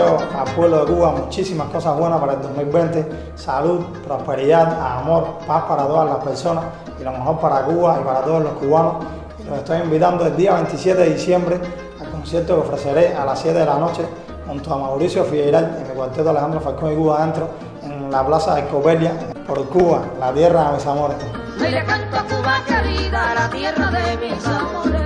deseo al pueblo de Cuba muchísimas cosas buenas para el 2020, salud, prosperidad, amor, paz para todas las personas y lo mejor para Cuba y para todos los cubanos. Y los estoy invitando el día 27 de diciembre al concierto que ofreceré a las 7 de la noche junto a Mauricio Figueiral en mi cuarteto Alejandro Falcón y Cuba Adentro en la plaza de Copelia, por Cuba, la tierra de mis amores. Le canto a Cuba querida, la tierra de mis amores.